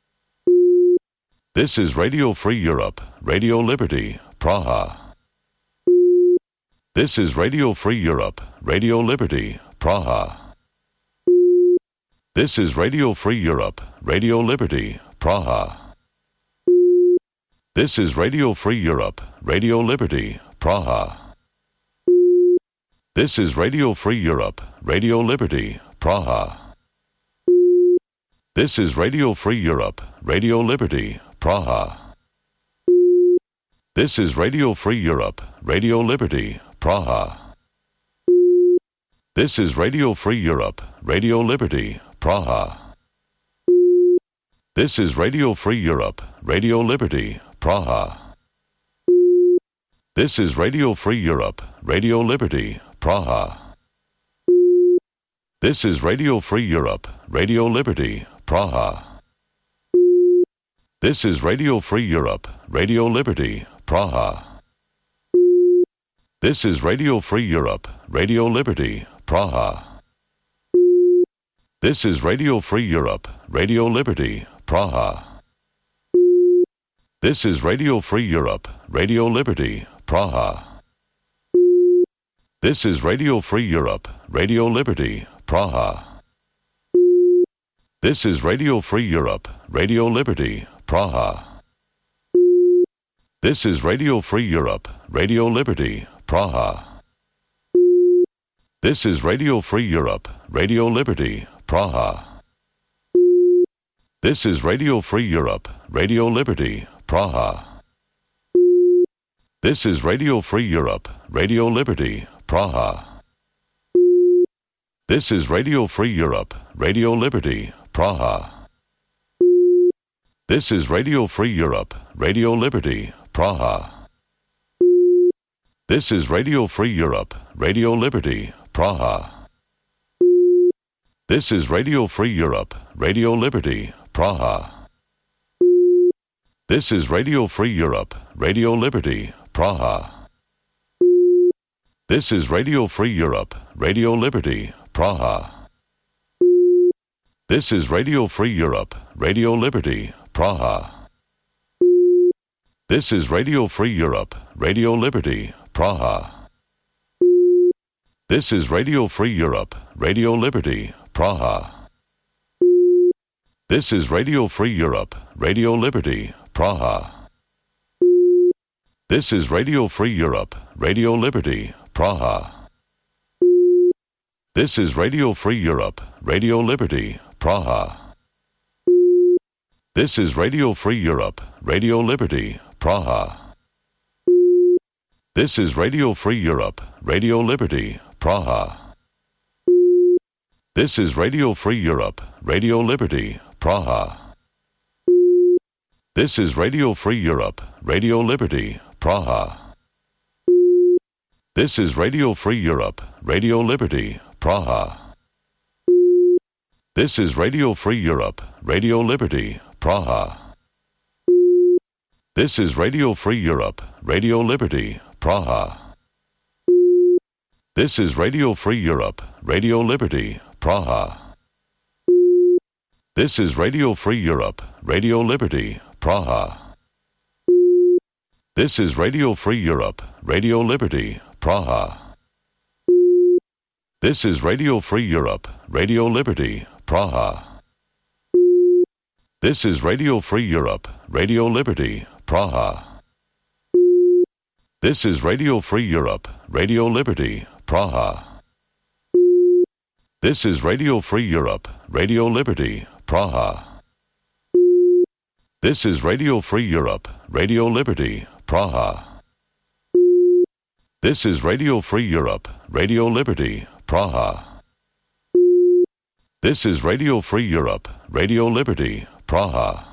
This is Radio Free Europe, Radio Liberty, Praha. This is Radio Free Europe, Radio Liberty, Praha. This is Radio Free Europe, Radio Liberty, Praha. This is Radio Free Europe, Radio Liberty, Praha. This is Radio Free Europe, Radio Liberty, Praha. This is Radio Free Europe, Radio Liberty, Praha. This is Radio Free Europe, Radio Liberty, Praha. This is Radio Free Europe, Radio Liberty, Praha. This is Radio Free Europe, Radio Liberty, Praha. This is Radio Free Europe, Radio Liberty, Praha. This is Radio Free Europe, Radio Liberty, Praha. This is Radio Free Europe, Radio Liberty, Praha. This is Radio Free Europe, Radio Liberty, Praha. This is Radio Free Europe, Radio Liberty, Praha. This is Radio Free Europe, Radio Liberty, Praha. This is Radio Free Europe, Radio Liberty, Praha. This is Radio Free Europe, Radio Liberty, Praha. This is Radio Free Europe, Radio Liberty, Praha. This is Radio Free Europe, Radio Liberty, Praha. This is Radio Free Europe, Radio Liberty, Praha. This is Radio Free Europe, Radio Liberty, Praha. This is Radio Free Europe, Radio Liberty, Praha. This is Radio Free Europe, Radio Liberty, Praha. This is Radio Free Europe, Radio Liberty, Praha. This is Radio Free Europe, Radio Liberty, Praha. This is Radio Free Europe, Radio Liberty, Praha. This is Radio Free Europe, Radio Liberty, Praha. This is Radio Free Europe, Radio Liberty, Praha. This is Radio Free Europe, Radio Liberty, Praha. This is Radio Free Europe, Radio Liberty, Praha. This is Radio Free Europe, Radio Liberty, Praha. This is Radio Free Europe, Radio Liberty, Praha. This is Radio Free Europe, Radio Liberty, Praha. This is Radio Free Europe, Radio Liberty, Praha. This is Radio Free Europe, Radio Liberty, Praha. This is Radio Free Europe, Radio Liberty, Praha. This is Radio Free Europe, Radio Liberty, Praha. This is Radio Free Europe, Radio Liberty, Praha. This is Radio Free Europe, Radio Liberty, Praha. This is Radio Free Europe, Radio Liberty, Praha. This is Radio Free Europe, Radio Liberty, Praha. This is Radio Free Europe, Radio Liberty, Praha. This is Radio Free Europe, Radio Liberty, Praha. This is Radio Free Europe, Radio Liberty, Praha. This is Radio Free Europe, Radio Liberty, Praha. This is Radio Free Europe, Radio Liberty, Praha. This is Radio Free Europe, Radio Liberty, Praha. This is Radio Free Europe, Radio Liberty, Praha. This is Radio Free Europe, Radio Liberty, Praha. This is Radio Free Europe, Radio Liberty, Praha.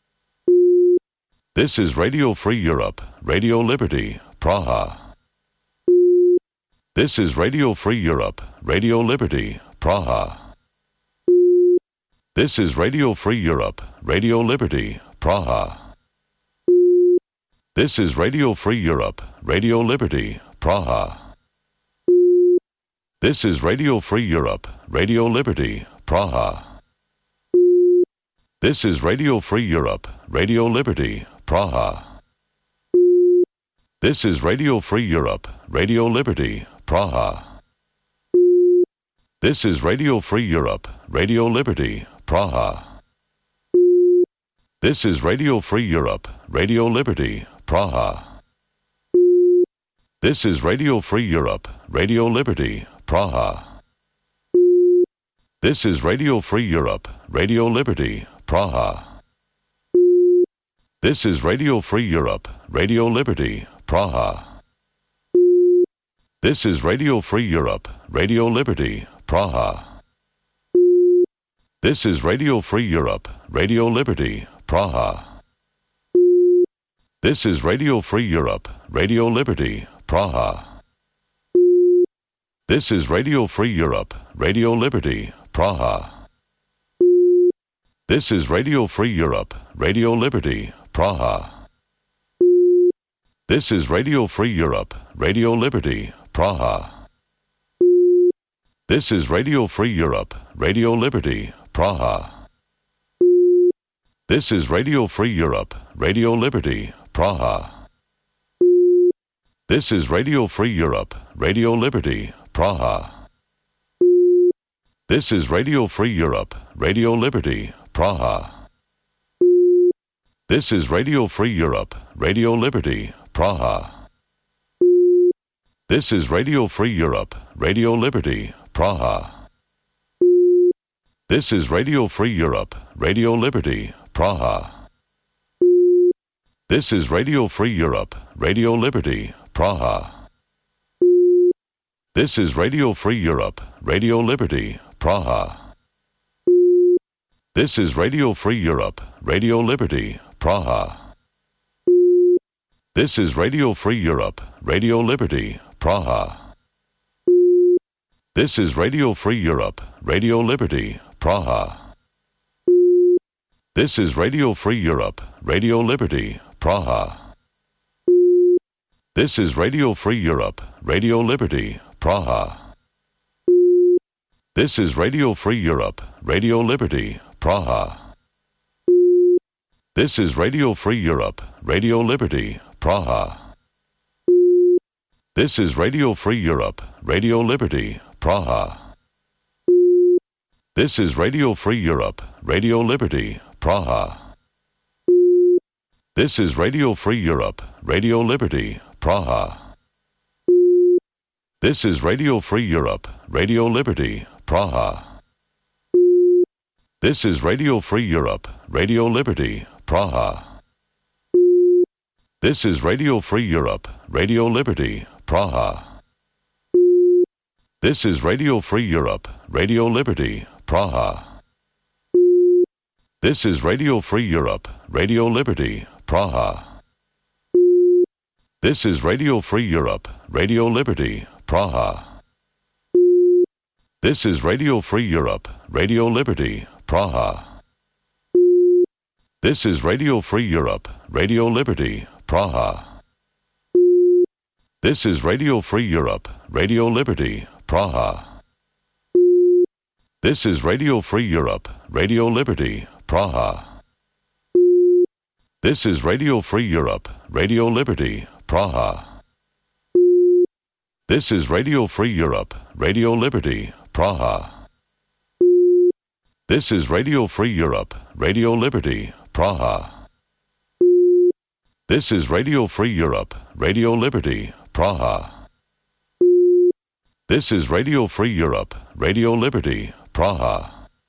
This is Radio Free Europe, Radio Liberty, Praha. This is Radio Free Europe, Radio Liberty, Praha. This is Radio Free Europe, Radio Liberty, Praha. This is Radio Free Europe, Radio Liberty, Praha. This is Radio Free Europe, Radio Liberty, Praha. This is Radio Free Europe, Radio Liberty, Praha. This is Radio Free Europe, Radio Liberty, Praha. This is Radio Free Europe, Radio Liberty, Praha. This is Radio Free Europe, Radio Liberty, Praha. This is Radio Free Europe, Radio Liberty, Praha. This is Radio Free Europe, Radio Liberty, Praha. This is Radio Free Europe, Radio Liberty, Praha. This is Radio Free Europe, Radio Liberty, Praha. This is Radio Free Europe, Radio Liberty, Praha. This is Radio Free Europe, Radio Liberty, Praha. This is Radio Free Europe, Radio Liberty, Praha. This is Radio Free Europe, Radio Liberty, Praha. This is Radio Free Europe, Radio Liberty, Praha. This is Radio Free Europe, Radio Liberty, Praha. This is Radio Free Europe, Radio Liberty, Praha. This is Radio Free Europe, Radio Liberty, Praha. This is Radio Free Europe, Radio Liberty, Praha. This is Radio Free Europe, Radio Liberty, Praha. This is Radio Free Europe, Radio Liberty, Praha. This is Radio Free Europe, Radio Liberty, Praha. This is Radio Free Europe, Radio Liberty, Praha. This is Radio Free Europe, Radio Liberty, Praha. This is Radio Free Europe, Radio Liberty, Praha. This is Radio Free Europe, Radio Liberty, Praha. This is Radio Free Europe, Radio Liberty, Praha. This is Radio Free Europe, Radio Liberty, Praha. This is Radio Free Europe, Radio Liberty, Praha. This is Radio Free Europe, Radio Liberty, Praha. This is Radio Free Europe, Radio Liberty, Praha. This is Radio Free Europe, Radio Liberty, Praha. This is Radio Free Europe, Radio Liberty, Praha. This is Radio Free Europe, Radio Liberty, Praha. This is Radio Free Europe, Radio Liberty, Praha. This is Radio Free Europe, Radio Liberty, Praha. This is Radio Free Europe, Radio Liberty, Praha. This is Radio Free Europe, Radio Liberty, Praha. This is Radio Free Europe, Radio Liberty, Praha. This is Radio Free Europe, Radio Liberty, Praha. This is Radio Free Europe, Radio Liberty, Praha. This is Radio Free Europe, Radio Liberty, Praha. This is Radio Free Europe, Radio Liberty, Praha. This is Radio Free Europe, Radio Liberty, Praha. This is Radio Free Europe, Radio Liberty, Praha. This is Radio Free Europe, Radio Liberty, Praha. This is Radio Free Europe, Radio Liberty, Praha. This is Radio Free Europe, Radio Liberty, Praha. This is Radio Free Europe, Radio Liberty, Praha.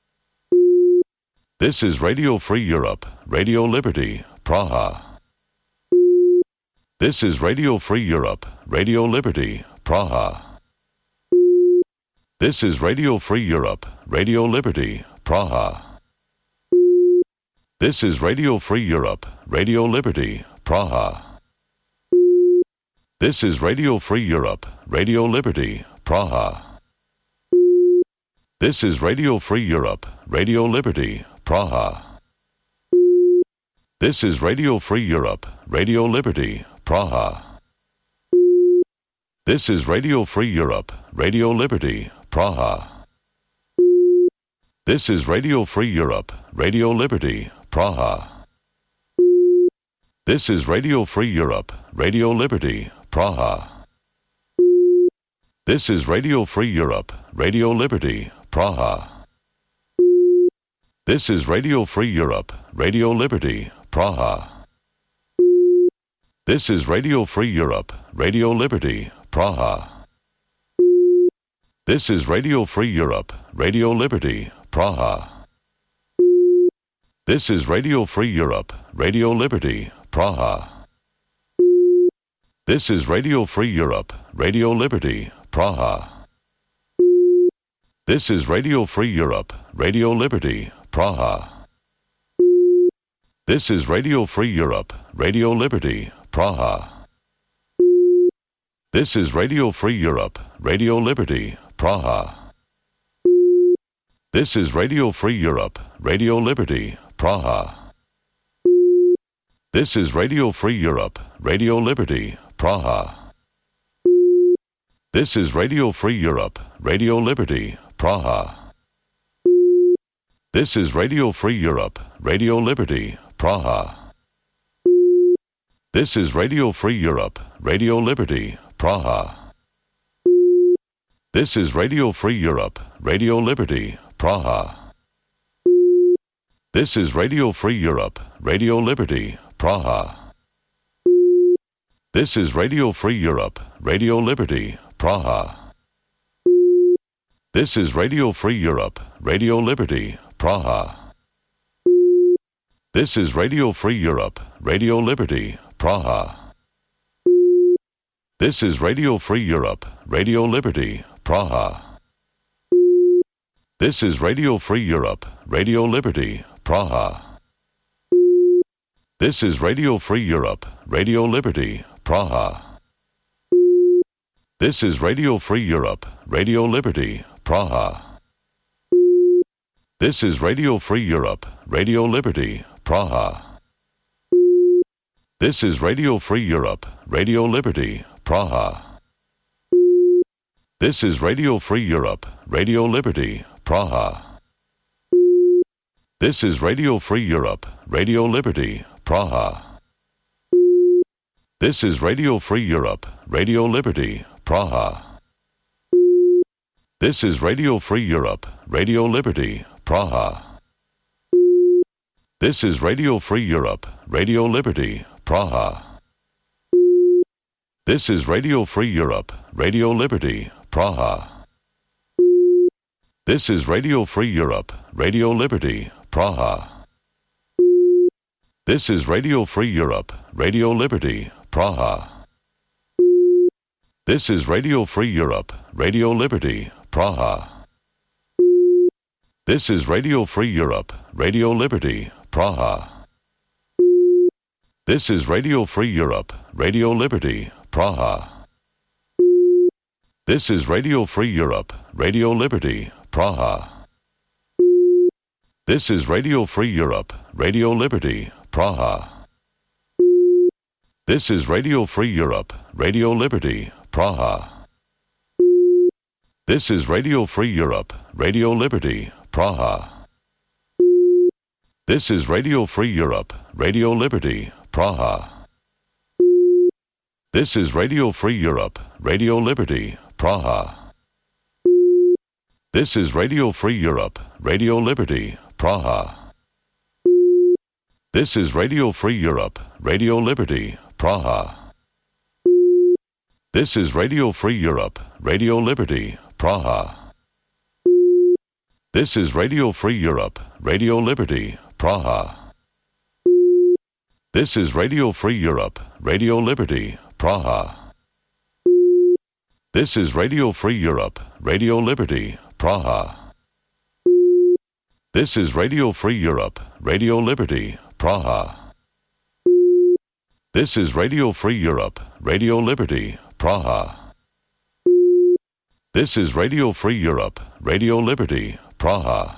This is Radio Free Europe, Radio Liberty, Praha. This is Radio Free Europe, Radio Liberty, Praha. This is Radio Free Europe, Radio Liberty, Praha. This is Radio Free Europe, Radio Liberty, Praha. This is Radio Free Europe, Radio Liberty, Praha. This is Radio Free Europe, Radio Liberty, Praha. This is Radio Free Europe, Radio Liberty, Praha. This is Radio Free Europe, Radio Liberty, Praha. This is Radio Free Europe, Radio Liberty, Praha. This is Radio Free Europe, Radio Liberty, Praha. This is Radio Free Europe, Radio Liberty, Praha. This is Radio Free Europe, Radio Liberty, Praha. This is Radio Free Europe, Radio Liberty, Praha. This is Radio Free Europe, Radio Liberty, Praha. This is Radio Free Europe, Radio Liberty, Praha. This is Radio Free Europe, Radio Liberty, Praha. This is Radio Free Europe, Radio Liberty, Praha. This is Radio Free Europe, Radio Liberty, Praha. This is Radio Free Europe, Radio Liberty, Praha. This is Radio Free Europe, Radio Liberty, Praha. This is Radio Free Europe, Radio Liberty, Praha. This is Radio Free Europe, Radio Liberty, Praha. This is Radio Free Europe, Radio Liberty, Praha. This is Radio Free Europe, Radio Liberty, Praha. This is Radio Free Europe, Radio Liberty, Praha. This is Radio Free Europe, Radio Liberty, Praha. This is Radio Free Europe, Radio Liberty, Praha. This is Radio Free Europe, Radio Liberty, Praha. This is Radio Free Europe, Radio Liberty, Praha. This is Radio Free Europe, Radio Liberty, Praha. This is Radio Free Europe, Radio Liberty, Praha. This is Radio Free Europe, Radio Liberty, Praha. This is Radio Free Europe, Radio Liberty, Praha. This is Radio Free Europe, Radio Liberty, Praha. This is Radio Free Europe, Radio Liberty, Praha. This is Radio Free Europe, Radio Liberty, Praha. This is Radio Free Europe, Radio Liberty, Praha. This is Radio Free Europe, Radio Liberty, Praha. This is Radio Free Europe, Radio Liberty, Praha. This is Radio Free Europe, Radio Liberty, Praha. This is Radio Free Europe, Radio Liberty, Praha. This is Radio Free Europe, Radio Liberty, Praha. This is Radio Free Europe, Radio Liberty, Praha. This is Radio Free Europe, Radio Liberty, Praha. This is Radio Free Europe, Radio Liberty, Praha. This is Radio Free Europe, Radio Liberty, Praha. This is Radio Free Europe, Radio Liberty, Praha. This is Radio Free Europe, Radio Liberty, Praha. This is Radio Free Europe, Radio Liberty, Praha. This is Radio Free Europe, Radio Liberty, Praha. This is Radio Free Europe, Radio Liberty, Praha. This is Radio Free Europe, Radio Liberty, Praha. This is Radio Free Europe, Radio Liberty, Praha. This is Radio Free Europe, Radio Liberty, Praha. This is Radio Free Europe, Radio Liberty, Praha. This is Radio Free Europe, Radio Liberty, Praha. This is Radio Free Europe, Radio Liberty, Praha. This is Radio Free Europe, Radio Liberty, Praha. This is Radio Free Europe, Radio Liberty, Praha. This is Radio Free Europe, Radio Liberty, Praha. This is Radio Free Europe, Radio Liberty, Praha.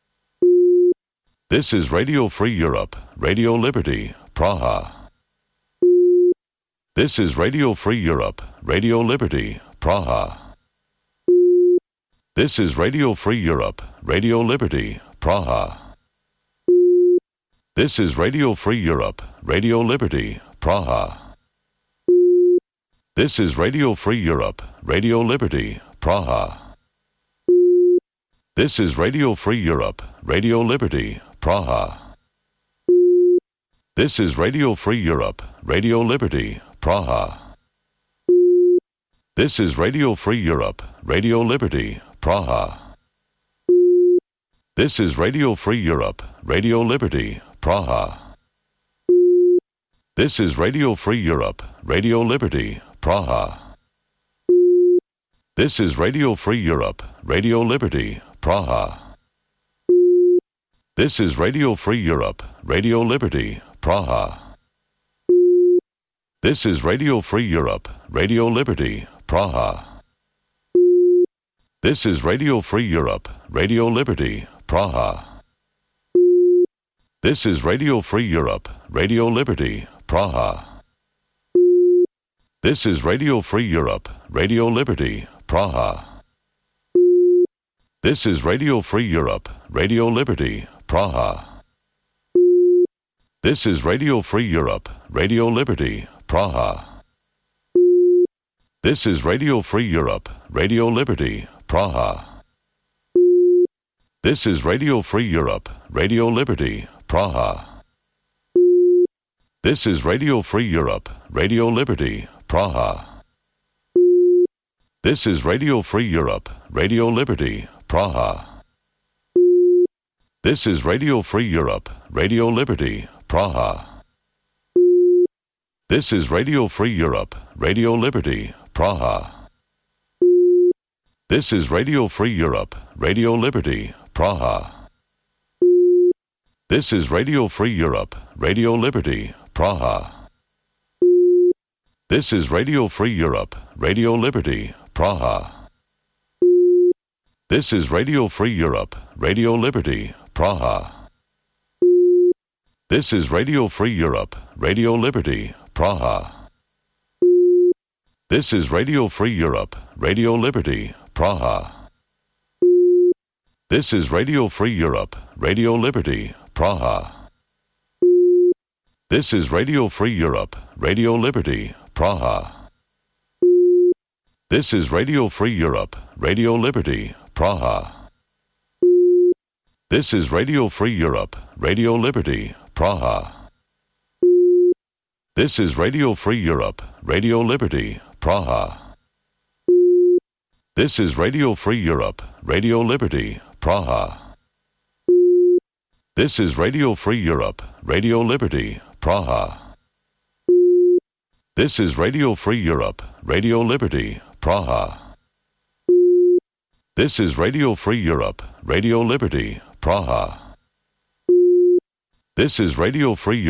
This is Radio Free Europe, Radio Liberty, Praha. This is Radio Free Europe, Radio Liberty, Praha. This is Radio Free Europe, Radio Liberty, Praha. This is Radio Free Europe, Radio Liberty, Praha. This is Radio Free Europe, Radio Liberty, Praha. This is Radio Free Europe, Radio Liberty, Praha. This is Radio Free Europe, Radio Liberty, Praha. This is Radio Free Europe, Radio Liberty, Praha. This is Radio Free Europe, Radio Liberty, Praha. This is Radio Free Europe, Radio Liberty, Praha. This is Radio Free Europe, Radio Liberty, Praha. This is Radio Free Europe, Radio Liberty, Praha. This is Radio Free Europe, Radio Liberty, Praha. This is Radio Free Europe, Radio Liberty, Praha. This is Radio Free Europe, Radio Liberty, Praha. This is Radio Free Europe, Radio Liberty, Praha. This is Radio Free Europe, Radio Liberty, Praha. This is Radio Free Europe, Radio Liberty, Praha. This is Radio Free Europe, Radio Liberty, Praha. This is Radio Free Europe, Radio Liberty, Praha. This is Radio Free Europe, Radio Liberty, Praha. This is Radio Free Europe, Radio Liberty, Praha. This is Radio Free Europe, Radio Liberty, Praha. This is Radio Free Europe, Radio Liberty, Praha. This is Radio Free Europe, Radio Liberty, Praha. This is Radio Free Europe, Radio Liberty, Praha. This is Radio Free Europe, Radio Liberty, Praha. This is Radio Free Europe, Radio Liberty, Praha. This is Radio Free Europe, Radio Liberty, Praha. This is Radio Free Europe, Radio Liberty, Praha. This is Radio Free Europe, Radio Liberty, Praha. This is Radio Free Europe, Radio Liberty, Praha. This is Radio Free Europe, Radio Liberty, Praha. This is Radio Free Europe, Radio Liberty, Praha. This is Radio Free Europe, Radio Liberty, Praha. This is Radio Free Europe, Radio Liberty, Praha. This is Radio Free Europe, Radio Liberty, Praha. This is Radio Free Europe, Radio Liberty, Praha. This is Radio Free Europe, Radio Liberty, Praha. This is Radio Free Europe.